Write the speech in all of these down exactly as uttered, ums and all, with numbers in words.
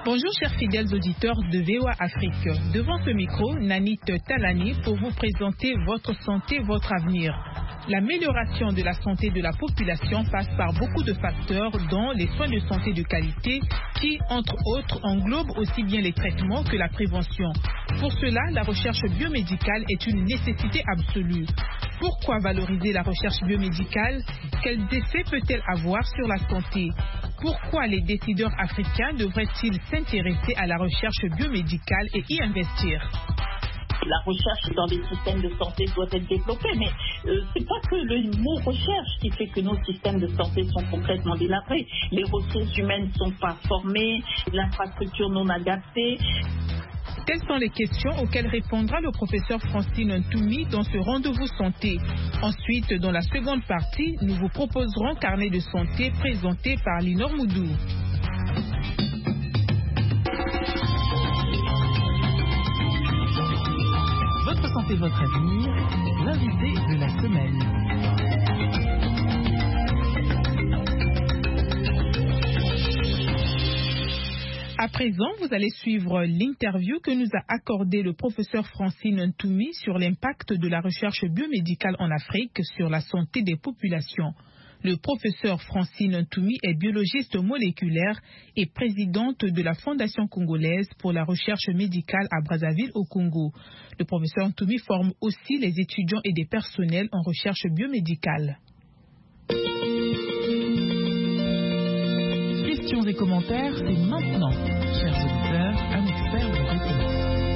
Bonjour chers fidèles auditeurs de V O A Afrique. Devant ce micro, Nanit Talani pour vous présenter votre santé, votre avenir. L'amélioration de la santé de la population passe par beaucoup de facteurs, dont les soins de santé de qualité qui, entre autres, englobent aussi bien les traitements que la prévention. Pour cela, la recherche biomédicale est une nécessité absolue. Pourquoi valoriser la recherche biomédicale? Quels effets peut-elle avoir sur la santé? Pourquoi les décideurs africains devraient-ils s'intéresser à la recherche biomédicale et y investir? La recherche dans les systèmes de santé doit être développée, mais euh, c'est pas que le mot recherche qui fait que nos systèmes de santé sont complètement délabrés. Les ressources humaines ne sont pas formées, l'infrastructure non adaptée. Telles sont les questions auxquelles répondra le professeur Francine Ntoumi dans ce rendez-vous santé. Ensuite, dans la seconde partie, nous vous proposerons Carnet de santé présenté par Linor Moudou. Votre santé, votre avenir, l'invité de la semaine. À présent, vous allez suivre l'interview que nous a accordé le professeur Francine Ntoumi sur l'impact de la recherche biomédicale en Afrique sur la santé des populations. Le professeur Francine Ntoumi est biologiste moléculaire et présidente de la Fondation congolaise pour la recherche médicale à Brazzaville au Congo. Le professeur Ntoumi forme aussi les étudiants et des personnels en recherche biomédicale. Questions et commentaires, c'est maintenant. Chers auditeurs, un expert vous répond.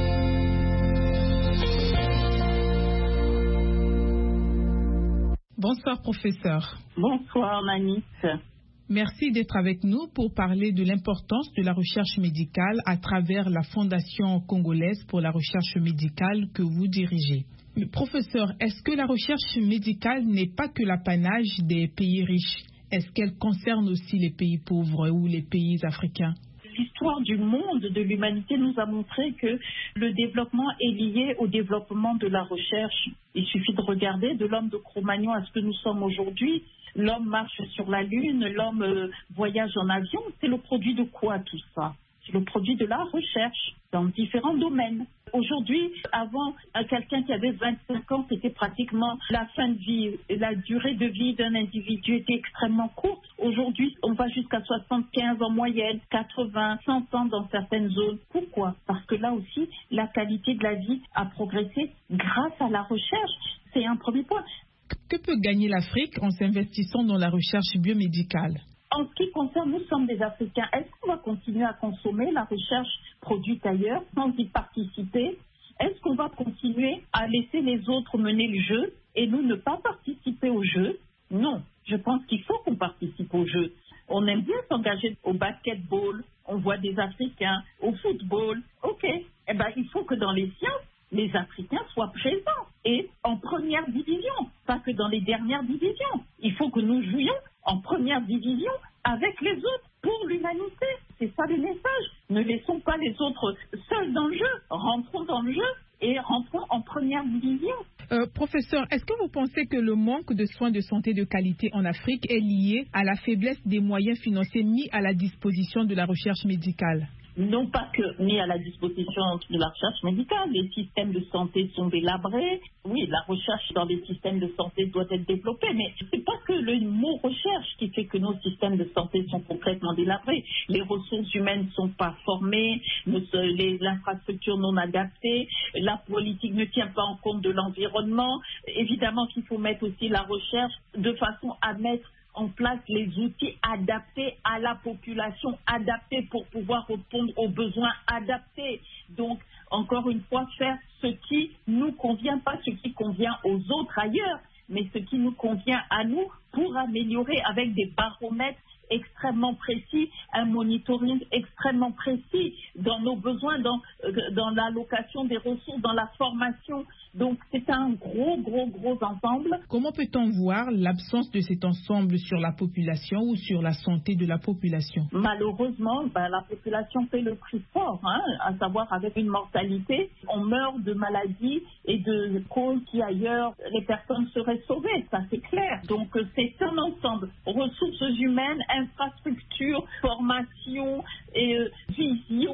Bonsoir professeur. Bonsoir Nanit. Merci d'être avec nous pour parler de l'importance de la recherche médicale à travers la Fondation congolaise pour la recherche médicale que vous dirigez. Professeur, est-ce que la recherche médicale n'est pas que l'apanage des pays riches? Est-ce qu'elle concerne aussi les pays pauvres ou les pays africains? L'histoire du monde, de l'humanité, nous a montré que le développement est lié au développement de la recherche. Il suffit de regarder de l'homme de Cro-Magnon à ce que nous sommes aujourd'hui. L'homme marche sur la Lune, l'homme euh, voyage en avion. C'est le produit de quoi tout ça? C'est le produit de la recherche dans différents domaines. Aujourd'hui, avant, quelqu'un qui avait vingt-cinq ans, c'était pratiquement la fin de vie. La durée de vie d'un individu était extrêmement courte. Aujourd'hui, on va jusqu'à soixante-quinze en moyenne, quatre-vingts, cent ans dans certaines zones. Pourquoi? Parce que là aussi, la qualité de la vie a progressé grâce à la recherche. C'est un premier point. Que peut gagner l'Afrique en s'investissant dans la recherche biomédicale? En ce qui concerne, nous sommes des Africains. Est-ce qu'on va continuer à consommer la recherche produite ailleurs sans y participer? Est-ce qu'on va continuer à laisser les autres mener le jeu et nous ne pas participer au jeu? Non, je pense qu'il faut qu'on participe au jeu. On aime bien s'engager au basketball, on voit des Africains, au football. Ok, eh ben, il faut que dans les sciences, les Africains soient présents et en première division, pas que dans les dernières divisions. Il faut que nous jouions en première division avec les autres pour l'humanité. C'est ça le message. Ne laissons pas les autres seuls dans le jeu. Rentrons dans le jeu et rentrons en première division. Euh, professeur, est-ce que vous pensez que le manque de soins de santé de qualité en Afrique est lié à la faiblesse des moyens financiers mis à la disposition de la recherche médicale? Non pas que mis à la disposition de la recherche médicale, les systèmes de santé sont délabrés. Oui, la recherche dans les systèmes de santé doit être développée, mais c'est pas que le mot recherche qui fait que nos systèmes de santé sont complètement délabrés. Les ressources humaines ne sont pas formées, les infrastructures non adaptées, la politique ne tient pas en compte de l'environnement. Évidemment qu'il faut mettre aussi la recherche de façon à mettre en place les outils adaptés à la population, adaptés pour pouvoir répondre aux besoins adaptés. Donc, encore une fois, faire ce qui nous convient, pas ce qui convient aux autres ailleurs, mais ce qui nous convient à nous pour améliorer avec des baromètres extrêmement précis, un monitoring extrêmement précis dans nos besoins, dans, dans l'allocation des ressources, dans la formation. Donc, c'est un gros, gros, gros ensemble. Comment peut-on voir l'absence de cet ensemble sur la population ou sur la santé de la population? Malheureusement, ben, la population paie le prix fort, hein, à savoir avec une mortalité. On meurt de maladies et de causes qui ailleurs, les personnes seraient sauvées, ça c'est clair. Donc, c'est un ensemble. Ressources humaines, infrastructures, formation, et, euh, vision,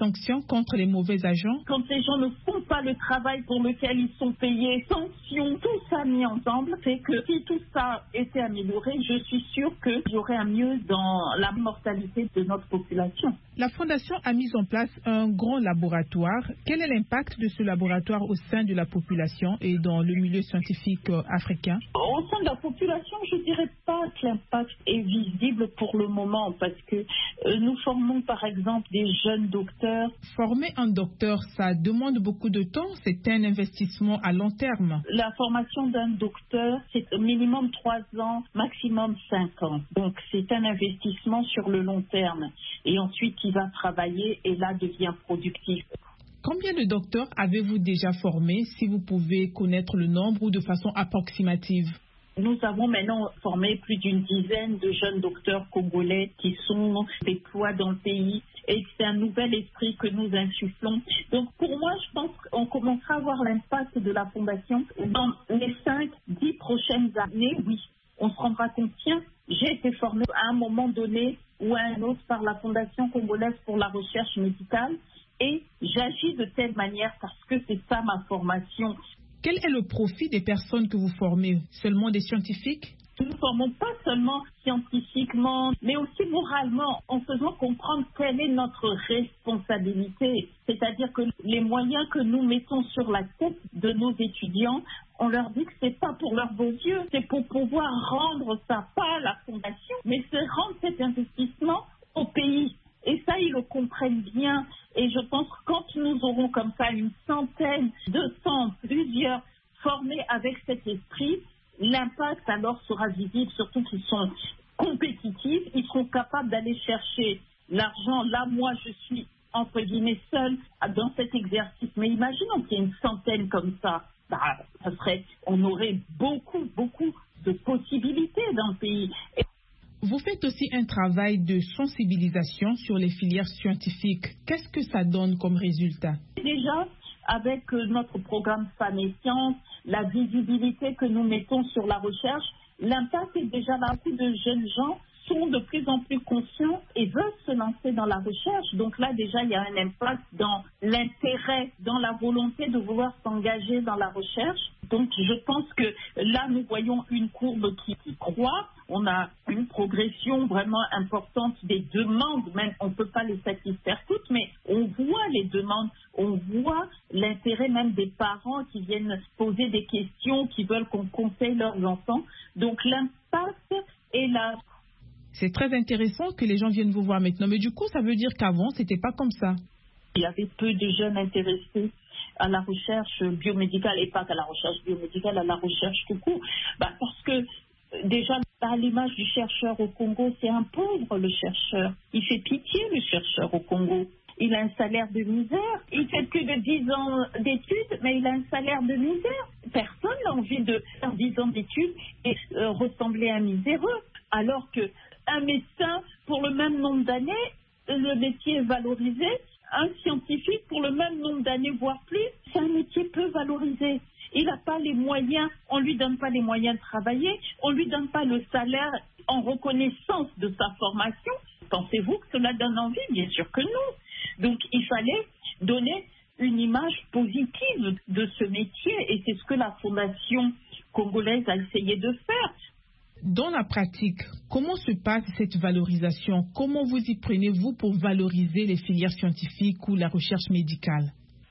sanctions contre les mauvais agents? Quand les gens ne font pas le travail pour lequel ils sont payés, sanctions, tout ça mis ensemble, c'est que si tout ça était amélioré, je suis sûre qu'il y aurait un mieux dans la mortalité de notre population. La Fondation a mis en place un grand laboratoire. Quel est l'impact de ce laboratoire au sein de la population et dans le milieu scientifique africain? Au sein de la population, je ne dirais pas que l'impact est visible pour le moment parce que euh, nous formons par exemple des jeunes docteurs. Former un docteur, ça demande beaucoup de temps, c'est un investissement à long terme. La formation d'un docteur, c'est minimum trois ans, maximum cinq ans. Donc c'est un investissement sur le long terme. Et ensuite, il va travailler et là devient productif. Combien de docteurs avez-vous déjà formés, si vous pouvez connaître le nombre ou de façon approximative? Nous avons maintenant formé plus d'une dizaine de jeunes docteurs congolais qui sont déployés dans le pays et c'est un nouvel esprit que nous insufflons. Donc pour moi, je pense qu'on commencera à voir l'impact de la Fondation dans les cinq, dix prochaines années. Oui, on se rendra compte, tiens, j'ai été formé à un moment donné ou à un autre par la Fondation congolaise pour la recherche médicale et j'agis de telle manière parce que c'est ça ma formation. Quel est le profit des personnes que vous formez? Seulement des scientifiques? Nous ne formons pas seulement scientifiquement, mais aussi moralement, en faisant comprendre quelle est notre responsabilité. C'est-à-dire que les moyens que nous mettons sur la tête de nos étudiants, on leur dit que ce n'est pas pour leurs beaux yeux, c'est pour pouvoir rendre ça pas à la Fondation, mais c'est rendre cet investissement au pays. Et ça, ils le comprennent bien. Et je pense que quand nous aurons comme ça une centaine, deux cents, plusieurs formés avec cet esprit, l'impact alors sera visible, surtout qu'ils sont compétitifs, ils seront capables d'aller chercher l'argent. Là, moi, je suis, entre guillemets, seule dans cet exercice. Mais imaginons qu'il y ait une centaine comme ça. Bah, ça serait, on aurait beaucoup, beaucoup de possibilités dans le pays. Et vous faites aussi un travail de sensibilisation sur les filières scientifiques. Qu'est-ce que ça donne comme résultat? Déjà, avec notre programme Femmes et Sciences, la visibilité que nous mettons sur la recherche, l'impact est déjà là. Beaucoup de jeunes gens sont de plus en plus conscients et veulent se lancer dans la recherche. Donc là, déjà, il y a un impact dans l'intérêt, dans la volonté de vouloir s'engager dans la recherche. Donc, je pense que là, nous voyons une courbe qui, qui croît. On a une progression vraiment importante des demandes. Même, on ne peut pas les satisfaire toutes, mais on voit les demandes. On voit l'intérêt même des parents qui viennent poser des questions, qui veulent qu'on conseille leurs enfants. Donc, l'impact est là. C'est très intéressant que les gens viennent vous voir maintenant. Mais du coup, ça veut dire qu'avant, ce n'était pas comme ça. Il y avait peu de jeunes intéressés à la recherche biomédicale et pas qu'à la recherche biomédicale, à la recherche tout court. Bah, parce que déjà, à l'image du chercheur au Congo, c'est un pauvre le chercheur. Il fait pitié le chercheur au Congo. Il a un salaire de misère. Il fait plus de dix ans d'études, mais il a un salaire de misère. Personne n'a envie de faire dix ans d'études et euh, ressembler à un miséreux. Alors qu'un médecin, pour le même nombre d'années, le métier est valorisé. Un scientifique, pour le même nombre d'années, voire plus, c'est un métier peu valorisé. Il n'a pas les moyens, on ne lui donne pas les moyens de travailler, on ne lui donne pas le salaire en reconnaissance de sa formation. Pensez-vous que cela donne envie? Bien sûr que non. Donc il fallait donner une image positive de ce métier et c'est ce que la Fondation congolaise a essayé de faire. Dans la pratique, comment se passe cette valorisation? Comment vous y prenez-vous pour valoriser les filières scientifiques ou la recherche médicale?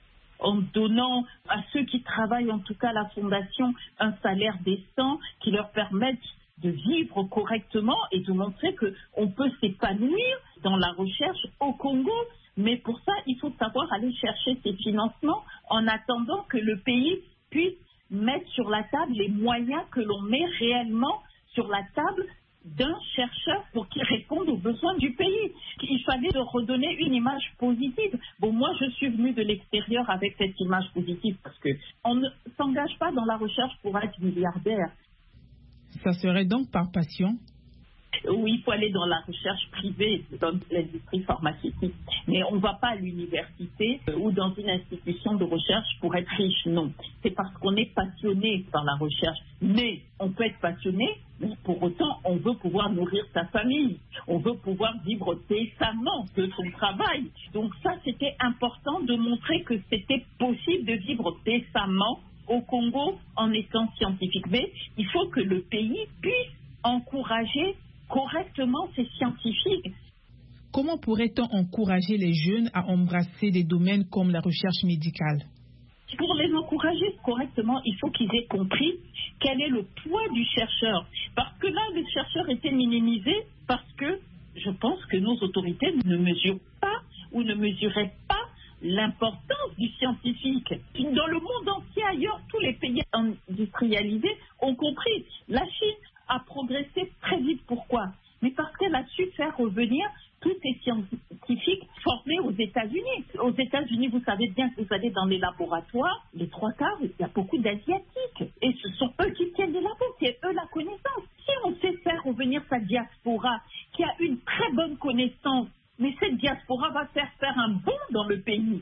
En donnant à ceux qui travaillent, en tout cas à la Fondation, un salaire décent qui leur permette de vivre correctement et de montrer qu'on peut s'épanouir dans la recherche au Congo. Mais pour ça, il faut savoir aller chercher ces financements en attendant que le pays puisse mettre sur la table les moyens que l'on met réellement sur la table d'un chercheur pour qu'il réponde aux besoins du pays. Il fallait de redonner une image positive. Bon, moi, je suis venue de l'extérieur avec cette image positive parce qu'on ne s'engage pas dans la recherche pour être milliardaire. Ça serait donc par passion? où il faut aller dans la recherche privée, dans l'industrie pharmaceutique. Mais on ne va pas à l'université ou dans une institution de recherche pour être riche, non. C'est parce qu'on est passionné par la recherche. Mais on peut être passionné, mais pour autant, on veut pouvoir nourrir sa famille. On veut pouvoir vivre décemment de son travail. Donc ça, c'était important de montrer que c'était possible de vivre décemment au Congo en étant scientifique. Mais il faut que le pays puisse encourager correctement ces scientifiques. Comment pourrait-on encourager les jeunes à embrasser des domaines comme la recherche médicale? Pour les encourager correctement, il faut qu'ils aient compris quel est le poids du chercheur. Parce que là, le chercheur était minimisé parce que je pense que nos autorités ne mesurent pas ou ne mesuraient pas l'importance du scientifique. Dans le monde entier ailleurs, tous les pays industrialisés ont compris. La Chine a progressé très vite. Pourquoi? Mais parce qu'elle a su faire revenir tous ces scientifiques formés aux États-Unis. Aux États-Unis, vous savez bien que vous allez dans les laboratoires, les trois quarts, il y a beaucoup d'Asiatiques. Et ce sont eux qui tiennent les labos, c'est eux la connaissance. Si on sait faire revenir sa diaspora, qui a une très bonne connaissance, mais cette diaspora va faire faire un bond dans le pays.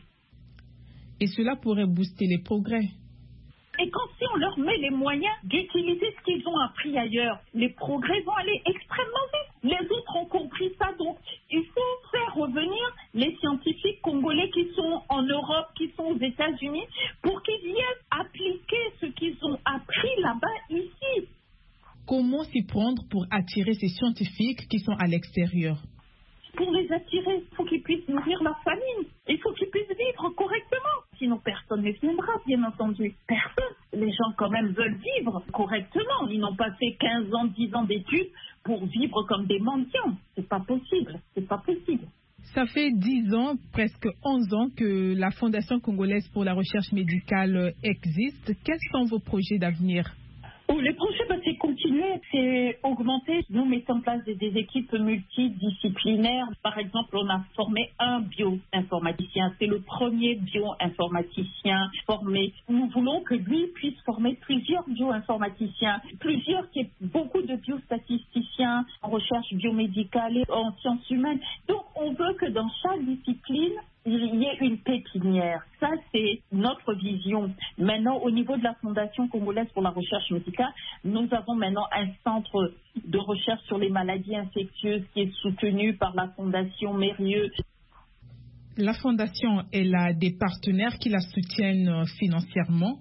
Et cela pourrait booster les progrès. Et quand si on leur met les moyens d'utiliser ce qu'ils ont appris ailleurs, les progrès vont aller extrêmement vite. Les autres ont compris ça, donc il faut faire revenir les scientifiques congolais qui sont en Europe, qui sont aux États-Unis, pour qu'ils viennent appliquer ce qu'ils ont appris là-bas ici. Comment s'y prendre pour attirer ces scientifiques qui sont à l'extérieur? Pour les attirer, il faut qu'ils puissent nourrir leur famille. Il faut qu'ils puissent vivre correctement. Sinon, personne ne viendra, bien entendu. Personne. Les gens, quand même, veulent vivre correctement. Ils n'ont pas fait quinze ans, dix ans d'études pour vivre comme des mendiants. C'est pas possible. C'est pas possible. Ça fait dix ans, presque onze ans, que la Fondation congolaise pour la recherche médicale existe. Quels sont vos projets d'avenir? Oh, les projets, bah, c'est continuer, c'est augmenter. Nous mettons en place des, des équipes multidisciplinaires. Par exemple, on a formé un bioinformaticien. C'est le premier bioinformaticien formé. Nous voulons que lui puisse former plusieurs bioinformaticiens, plusieurs qui aient beaucoup de biostatisticiens en recherche biomédicale et en sciences humaines. Donc, on veut que dans chaque discipline, il y ait une pépinière. Ça, c'est notre vision. Maintenant, au niveau de la Fondation congolaise pour la recherche médicale, nous avons maintenant un centre de recherche sur les maladies infectieuses qui est soutenu par la Fondation Mérieux. La Fondation, elle a des partenaires qui la soutiennent financièrement?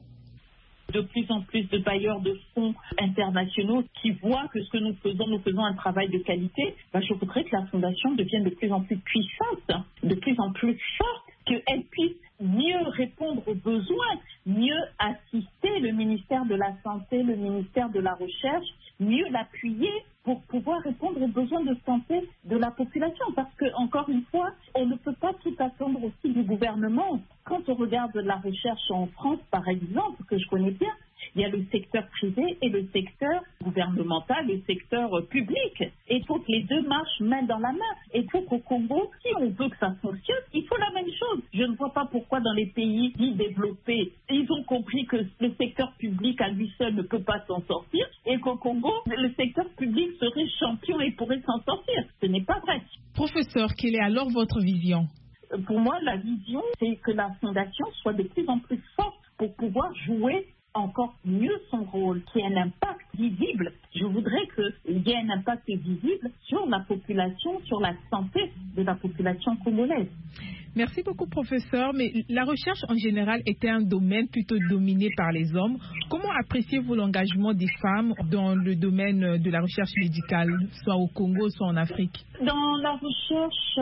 De plus en plus de bailleurs de fonds internationaux qui voient que ce que nous faisons, nous faisons un travail de qualité. Ben, je voudrais que la Fondation devienne de plus en plus puissante, de plus en plus forte, qu'elle puisse mieux répondre aux besoins, mieux assister le ministère de la Santé, le ministère de la Recherche, mieux l'appuyer pour pouvoir répondre aux besoins de santé de la population. Parce que, encore une fois, on ne peut pas tout attendre aussi du gouvernement. Quand on regarde la recherche en France, par exemple, que je connais bien, il y a le secteur privé et le secteur gouvernemental, le secteur public. Et il faut que les deux marchent main dans la main. Et il faut qu'au Congo, si on veut que ça fonctionne, il faut la même chose. Je ne vois pas pourquoi dans les pays dits développés, ils ont compris que le secteur public à lui seul ne peut pas s'en sortir et qu'au Congo, le secteur public serait champion et pourrait s'en sortir. Ce n'est pas vrai. Professeur, quelle est alors votre vision? Pour moi, la vision, c'est que la Fondation soit de plus en plus forte pour pouvoir jouer encore mieux son rôle, qui ait un impact visible. Je voudrais qu'il y ait un impact visible sur la population, sur la santé de la population congolaise. Merci beaucoup, professeur. Mais la recherche en général était un domaine plutôt dominé par les hommes. Comment appréciez-vous l'engagement des femmes dans le domaine de la recherche médicale, soit au Congo, soit en Afrique? Dans la recherche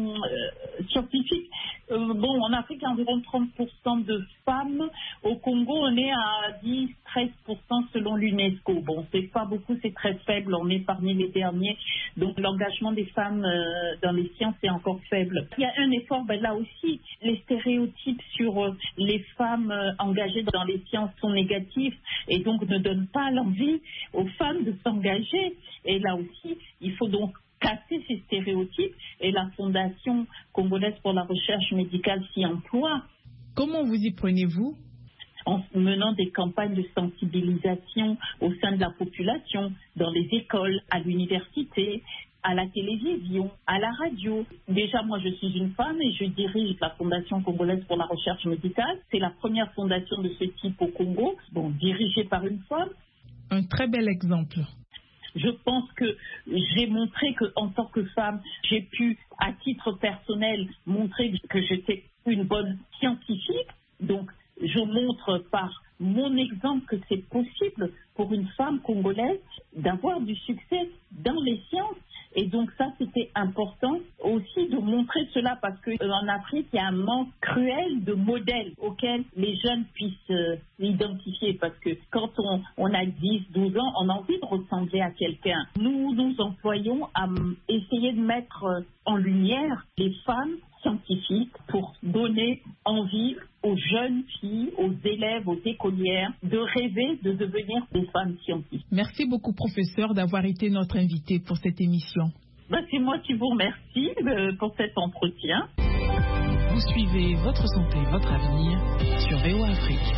euh, scientifique, euh, bon, en Afrique, il y a environ trente pour cent de femmes. Au Congo, on est à dix à treize pour cent selon l'UNESCO. Bon, c'est pas beaucoup, c'est très faible. On est parmi les derniers. Donc, l'engagement des femmes euh, dans les sciences est encore faible. Il y a un effort, ben, là aussi, les stéréotypes sur euh, les femmes euh, engagées dans les sciences sont négatifs et donc ne donnent pas l'envie aux femmes de s'engager. Et là aussi, il faut donc casser ces stéréotypes et la Fondation congolaise pour la recherche médicale s'y emploie. Comment vous y prenez-vous? en menant des campagnes de sensibilisation au sein de la population, dans les écoles, à l'université, à la télévision, à la radio. Déjà, moi, je suis une femme et je dirige la Fondation congolaise pour la recherche médicale. C'est la première fondation de ce type au Congo, bon, dirigée par une femme. Un très bel exemple. Je pense que j'ai montré qu'en tant que femme, j'ai pu, à titre personnel, montrer que j'étais une bonne scientifique. Donc, je montre par mon exemple que c'est possible pour une femme congolaise d'avoir du succès dans les sciences. Et donc ça, c'était important aussi de montrer cela parce qu'en Afrique, il y a un manque cruel de modèles auxquels les jeunes puissent euh, identifier. Parce que quand on, on a dix, douze ans, on a envie de ressembler à quelqu'un. Nous nous employons à m- essayer de mettre en lumière les femmes scientifiques pour donner envie aux jeunes filles, aux élèves, aux écolières de rêver de devenir des femmes scientifiques. Merci beaucoup, professeur, d'avoir été notre invité pour cette émission. Ben, c'est moi qui vous remercie euh, pour cet entretien. Vous suivez Votre Santé, Votre Avenir sur V O A Afrique.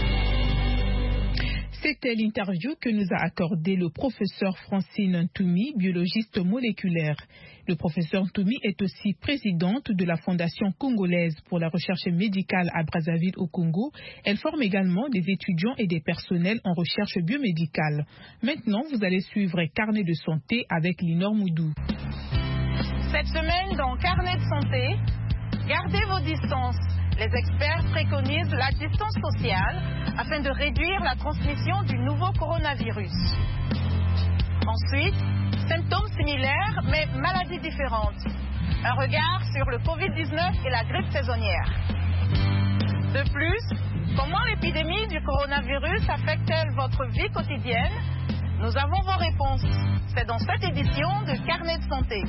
C'était l'interview que nous a accordé le professeur Francine Ntoumi, biologiste moléculaire. Le professeur Ntoumi est aussi présidente de la Fondation congolaise pour la recherche médicale à Brazzaville au Congo. Elle forme également des étudiants et des personnels en recherche biomédicale. Maintenant, vous allez suivre Carnet de santé avec Linor Moudou. Cette semaine, dans Carnet de santé, gardez vos distances. Les experts préconisent la distance sociale afin de réduire la transmission du nouveau coronavirus. Ensuite, symptômes similaires mais maladies différentes. Un regard sur le covid dix-neuf et la grippe saisonnière. De plus, comment l'épidémie du coronavirus affecte-t-elle votre vie quotidienne? Nous avons vos réponses. C'est dans cette édition de Carnet de santé.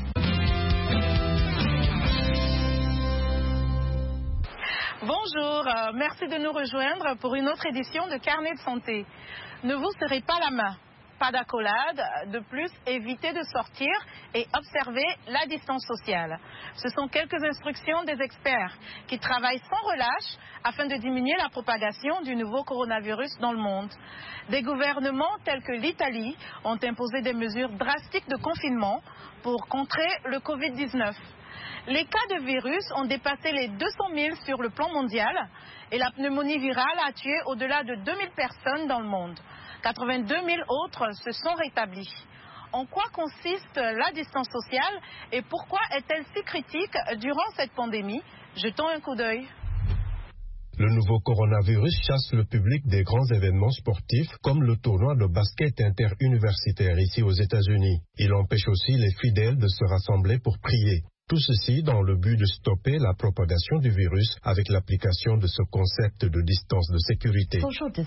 Bonjour, euh, merci de nous rejoindre pour une autre édition de Carnet de santé. Ne vous serrez pas la main, pas d'accolade, de plus, évitez de sortir et observez la distance sociale. Ce sont quelques instructions des experts qui travaillent sans relâche afin de diminuer la propagation du nouveau coronavirus dans le monde. Des gouvernements tels que l'Italie ont imposé des mesures drastiques de confinement pour contrer le covid dix-neuf. Les cas de virus ont dépassé les deux cent mille sur le plan mondial et la pneumonie virale a tué au-delà de deux mille personnes dans le monde. quatre-vingt-deux mille autres se sont rétablis. En quoi consiste la distance sociale et pourquoi est-elle si critique durant cette pandémie? Jetons un coup d'œil. Le nouveau coronavirus chasse le public des grands événements sportifs comme le tournoi de basket interuniversitaire ici aux États-Unis. Il empêche aussi les fidèles de se rassembler pour prier. Tout ceci dans le but de stopper la propagation du virus avec l'application de ce concept de distance de sécurité.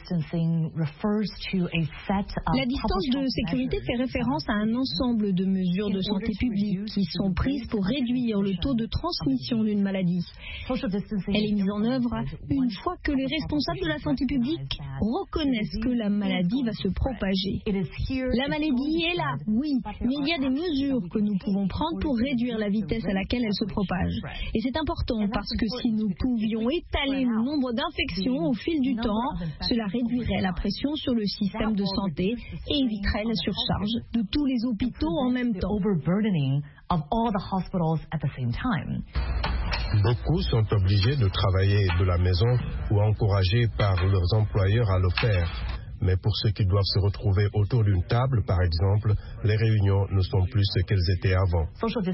La distance de sécurité fait référence à un ensemble de mesures de santé publique qui sont prises pour réduire le taux de transmission d'une maladie. Elle est mise en œuvre une fois que les responsables de la santé publique reconnaissent que la maladie va se propager. La maladie est là, oui, mais il y a des mesures que nous pouvons prendre pour réduire la vitesse à laquelle elle se propage. Et c'est important parce que si nous pouvions étaler le nombre d'infections au fil du temps, cela réduirait la pression sur le système de santé et éviterait la surcharge de tous les hôpitaux en même temps. Beaucoup sont obligés de travailler de la maison ou encouragés par leurs employeurs à le faire. Mais pour ceux qui doivent se retrouver autour d'une table, par exemple, les réunions ne sont plus ce qu'elles étaient avant.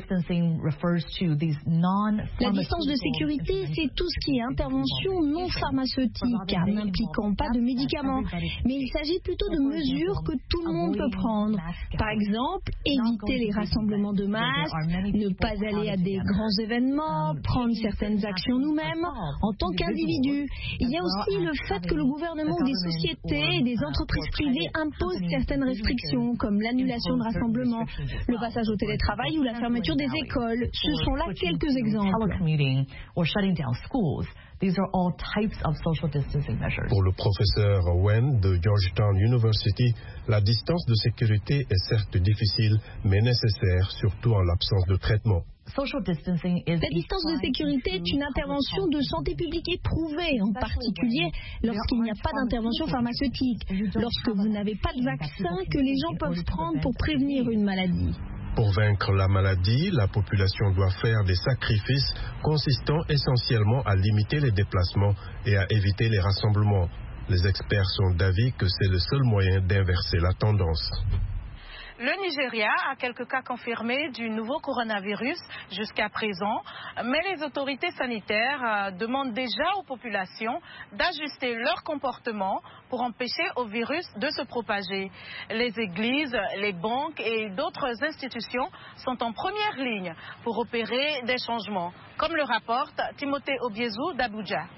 La distance de sécurité, c'est tout ce qui est intervention non pharmaceutique, car n'impliquant pas de médicaments. Mais il s'agit plutôt de mesures que tout le monde peut prendre. Par exemple, éviter les rassemblements de masse, ne pas aller à des grands événements, prendre certaines actions nous-mêmes en tant qu'individus. Il y a aussi le fait que le gouvernement ou des sociétés et des Les entreprises privées imposent certaines restrictions, comme l'annulation de rassemblements, le passage au télétravail ou la fermeture des écoles. Ce sont là quelques exemples. Pour le professeur Wen de Georgetown University, la distance de sécurité est certes difficile, mais nécessaire, surtout en l'absence de traitement. La distance de sécurité est une intervention de santé publique éprouvée, en particulier lorsqu'il n'y a pas d'intervention pharmaceutique, lorsque vous n'avez pas de vaccin que les gens peuvent prendre pour prévenir une maladie. Pour vaincre la maladie, la population doit faire des sacrifices consistant essentiellement à limiter les déplacements et à éviter les rassemblements. Les experts sont d'avis que c'est le seul moyen d'inverser la tendance. Le Nigeria a quelques cas confirmés du nouveau coronavirus jusqu'à présent, mais les autorités sanitaires demandent déjà aux populations d'ajuster leur comportement pour empêcher au virus de se propager. Les églises, les banques et d'autres institutions sont en première ligne pour opérer des changements, comme le rapporte Timothée Obiezou d'Abuja.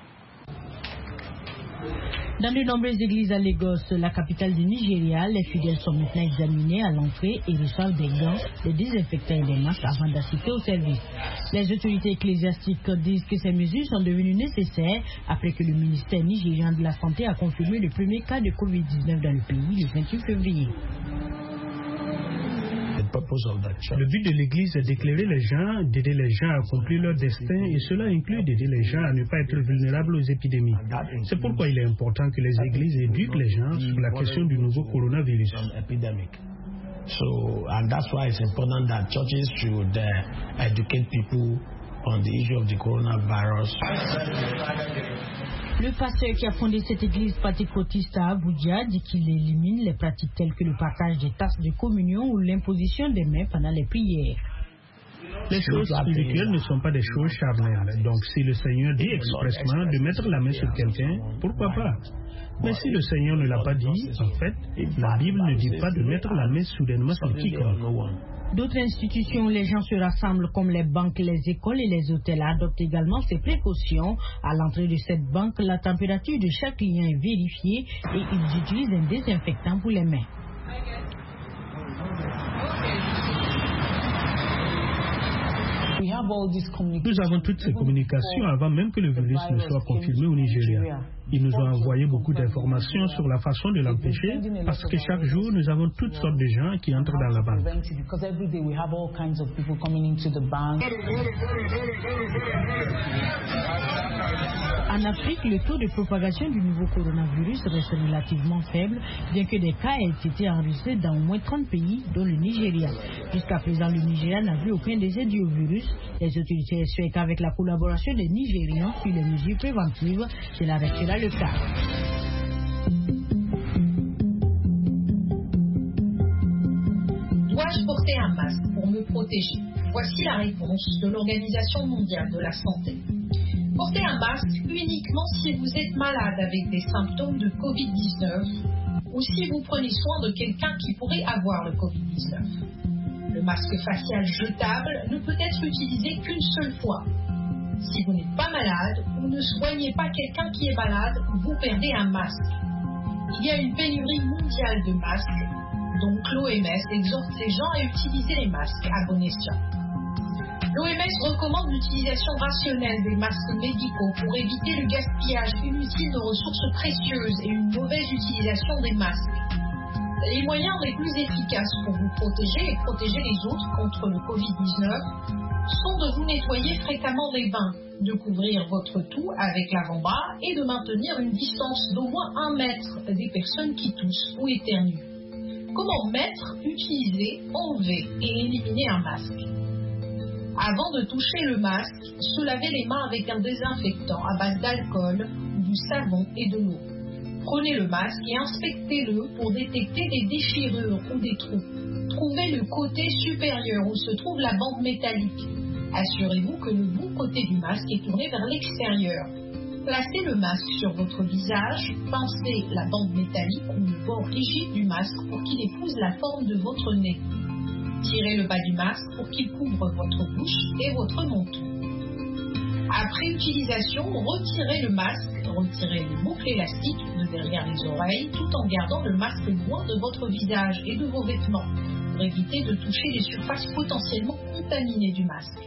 Dans de nombreuses églises à Lagos, la capitale du Nigeria, les fidèles sont maintenant examinés à l'entrée et reçoivent des gants, des désinfectants et des masques avant d'assister au service. Les autorités ecclésiastiques disent que ces mesures sont devenues nécessaires après que le ministère nigérian de la Santé a confirmé le premier cas de covid dix-neuf dans le pays le vingt-huit février. Le but de l'Église est d'éclairer les gens, d'aider les gens à accomplir leur destin et cela inclut d'aider les gens à ne pas être vulnérables aux épidémies. C'est pourquoi il est important que les églises éduquent les gens sur la question du nouveau coronavirus. So, and that's why it's important that churches should uh, educate people on the issue of the coronavirus. Le pasteur qui a fondé cette église pentecôtiste à Abuja dit qu'il élimine les pratiques telles que le partage des tasses de communion ou l'imposition des mains pendant les prières. Les choses spirituelles ne sont pas des choses charnelles. Donc si le Seigneur dit expressement de mettre la main sur quelqu'un, pourquoi pas? Mais si le Seigneur ne l'a pas dit, en fait, la Bible ne dit pas de mettre la main soudainement sur quiconque. D'autres institutions où les gens se rassemblent comme les banques, les écoles et les hôtels adoptent également ces précautions. À l'entrée de cette banque, la température de chaque client est vérifiée et ils utilisent un désinfectant pour les mains. Nous avons toutes ces communications avant même que le virus ne soit confirmé au Nigeria. Ils nous ont envoyé beaucoup d'informations sur la façon de l'empêcher parce que chaque jour, nous avons toutes sortes de gens qui entrent dans la banque. En Afrique, le taux de propagation du nouveau coronavirus reste relativement faible, bien que des cas aient été enregistrés dans au moins trente pays, dont le Nigeria. Jusqu'à présent, le Nigeria n'a vu aucun décès dû au virus. Les autorités espèrent qu'avec la collaboration des Nigérians sur les mesures préventives, cela restera le cas. Dois-je porter un masque pour me protéger? Voici la réponse de l'Organisation mondiale de la santé. Portez un masque uniquement si vous êtes malade avec des symptômes de covid dix-neuf ou si vous prenez soin de quelqu'un qui pourrait avoir le covid dix-neuf. Le masque facial jetable ne peut être utilisé qu'une seule fois. Si vous n'êtes pas malade ou ne soignez pas quelqu'un qui est malade, vous perdez un masque. Il y a une pénurie mondiale de masques, donc l'O M S exhorte les gens à utiliser les masques à bon escient. L'O M S recommande l'utilisation rationnelle des masques médicaux pour éviter le gaspillage inutile de ressources précieuses et une mauvaise utilisation des masques. Les moyens les plus efficaces pour vous protéger et protéger les autres contre le covid dix-neuf sont de vous nettoyer fréquemment les mains, de couvrir votre toux avec l'avant-bras et de maintenir une distance d'au moins un mètre des personnes qui toussent ou éternuent. Comment mettre, utiliser, enlever et éliminer un masque? Avant de toucher le masque, se laver les mains avec un désinfectant à base d'alcool, du savon et de l'eau. Prenez le masque et inspectez-le pour détecter des déchirures ou des trous. Trouvez le côté supérieur où se trouve la bande métallique. Assurez-vous que le bon côté du masque est tourné vers l'extérieur. Placez le masque sur votre visage, pincez la bande métallique ou le bord rigide du masque pour qu'il épouse la forme de votre nez. Tirez le bas du masque pour qu'il couvre votre bouche et votre menton. Après utilisation, retirez le masque, retirez les boucles élastiques de derrière les oreilles tout en gardant le masque loin de votre visage et de vos vêtements pour éviter de toucher les surfaces potentiellement contaminées du masque.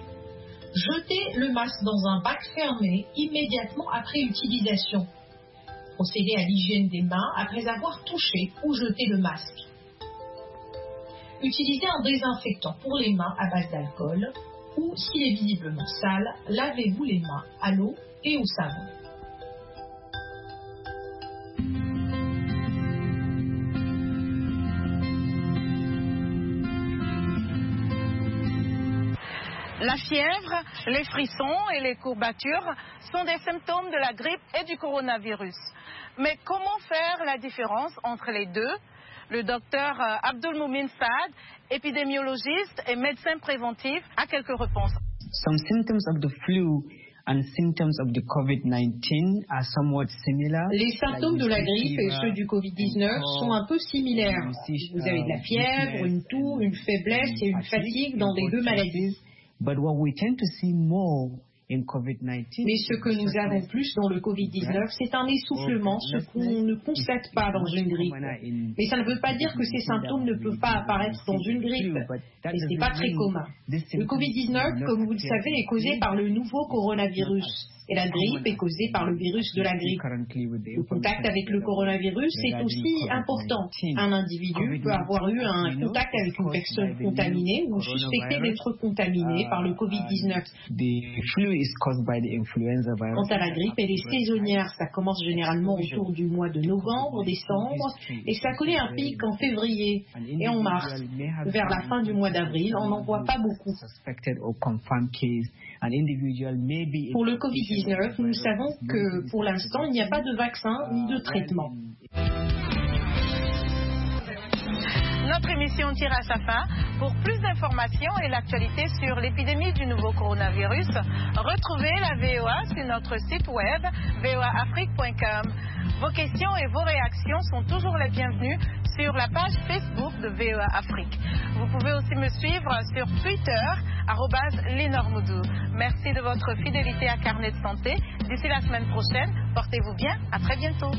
Jetez le masque dans un bac fermé immédiatement après utilisation. Procédez à l'hygiène des mains après avoir touché ou jeté le masque. Utilisez un désinfectant pour les mains à base d'alcool. ou s'il est visiblement sale, lavez-vous les mains à l'eau et au savon. La fièvre, les frissons et les courbatures sont des symptômes de la grippe et du coronavirus. Mais comment faire la différence entre les deux? Le docteur Abdulmoumin Saad, épidémiologiste et médecin préventif, a quelques réponses. Some symptoms of the flu and symptoms of the COVID nineteen are somewhat similar. Les symptômes de la grippe et ceux du covid dix-neuf sont un peu similaires. Vous avez de la fièvre, une toux, une faiblesse et une fatigue dans les deux maladies. But what we tend to see more in COVID nineteen, mais ce que nous avons plus dans le covid dix-neuf, c'est un essoufflement, ce qu'on ne constate pas dans une grippe. Mais ça ne veut pas dire que ces symptômes ne peuvent pas apparaître dans une grippe. Et ce n'est pas très commun. Le covid dix-neuf, comme vous le savez, est causé par le nouveau coronavirus. Et la grippe est causée par le virus de la grippe. Le contact avec le coronavirus est aussi important. Un individu peut avoir eu un contact avec une personne contaminée ou suspecté d'être contaminé par le covid dix-neuf. Quant à la grippe, elle est saisonnière. Ça commence généralement autour du mois de novembre, décembre, et ça connaît un pic en février et en mars. Vers la fin du mois d'avril, on n'en voit pas beaucoup. Pour le covid dix-neuf, nous savons que pour l'instant, il n'y a pas de vaccin ni de traitement. Notre émission tire à sa fin. Pour plus d'informations et l'actualité sur l'épidémie du nouveau coronavirus, retrouvez la V O A sur notre site web v o a afrique point com. Vos questions et vos réactions sont toujours les bienvenues sur la page Facebook de V O A Afrique. Vous pouvez aussi me suivre sur Twitter, arobase Lenormoudou. Merci de votre fidélité à Carnet de Santé. D'ici la semaine prochaine, portez-vous bien. À très bientôt.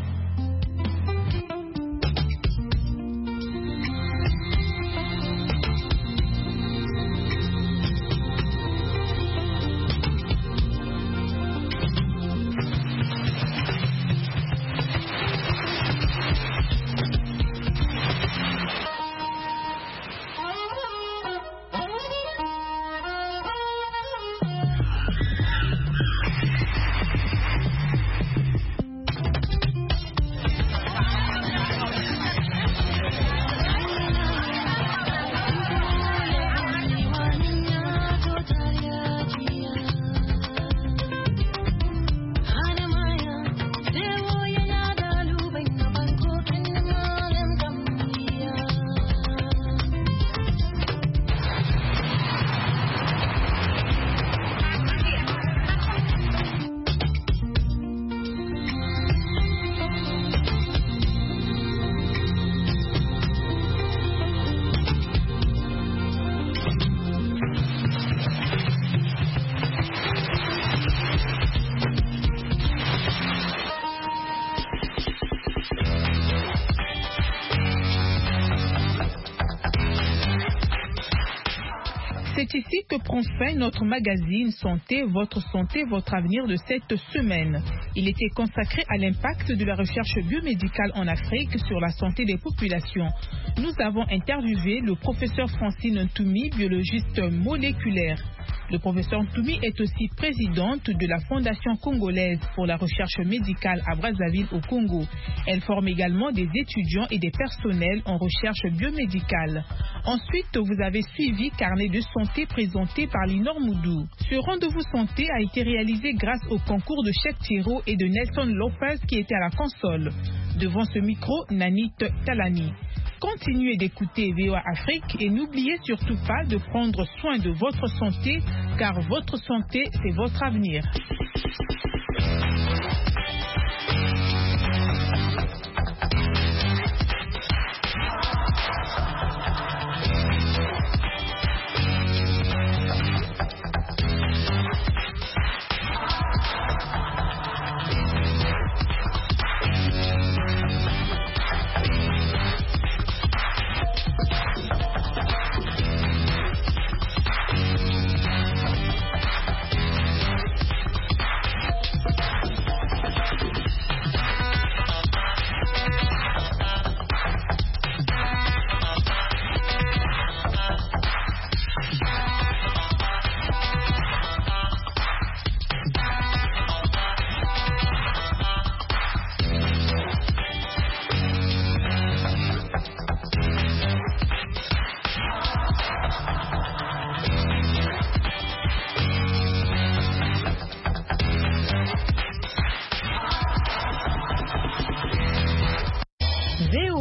C'est ici que prend fin notre magazine Santé, votre santé, votre avenir de cette semaine. Il était consacré à l'impact de la recherche biomédicale en Afrique sur la santé des populations. Nous avons interviewé le professeur Francine Ntoumi, biologiste moléculaire. Le professeur Ntoumi est aussi présidente de la Fondation congolaise pour la recherche médicale à Brazzaville au Congo. Elle forme également des étudiants et des personnels en recherche biomédicale. Ensuite, vous avez suivi Carnet de santé présenté par Lenormoudou. Ce rendez-vous santé a été réalisé grâce au concours de Cheikh Thiro et de Nelson Lopez qui étaient à la console. Devant ce micro, Nanit Talani. Continuez d'écouter V O A Afrique et n'oubliez surtout pas de prendre soin de votre santé car votre santé, c'est votre avenir.